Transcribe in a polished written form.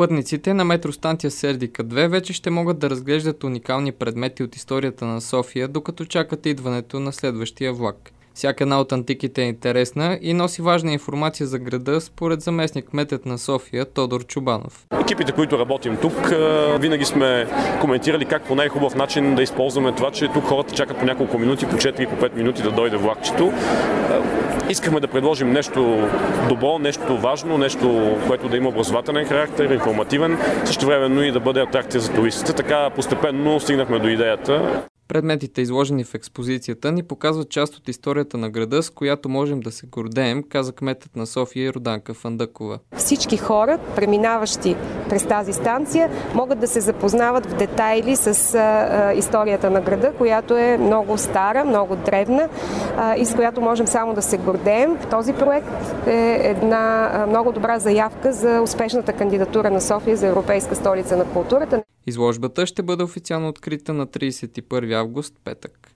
Пътниците на метростанция Сердика 2 вече ще могат да разглеждат уникални предмети от историята на София, докато чакат идването на следващия влак. Всяка една от антиките е интересна и носи важна информация за града, според заместник-кметът на София Тодор Чубанов. Екипите, които работим тук, винаги сме коментирали как по най-хубав начин да използваме това, че тук хората чакат по няколко минути, по 4 по 5 минути да дойде влакчето. Искахме да предложим нещо добро, нещо важно, нещо, което да има образователен характер, информативен, също времено и да бъде атракция за туристите. Така постепенно стигнахме до идеята. Предметите, изложени в експозицията, ни показват част от историята на града, с която можем да се гордеем, каза кметът на София Роданка Фандъкова. Всички хора, преминаващи през тази станция, могат да се запознават в детайли с историята на града, която е много стара, много древна и с която можем само да се гордеем. Този проект е една много добра заявка за успешната кандидатура на София за Европейска столица на културата. Изложбата ще бъде официално открита на 31 август, петък.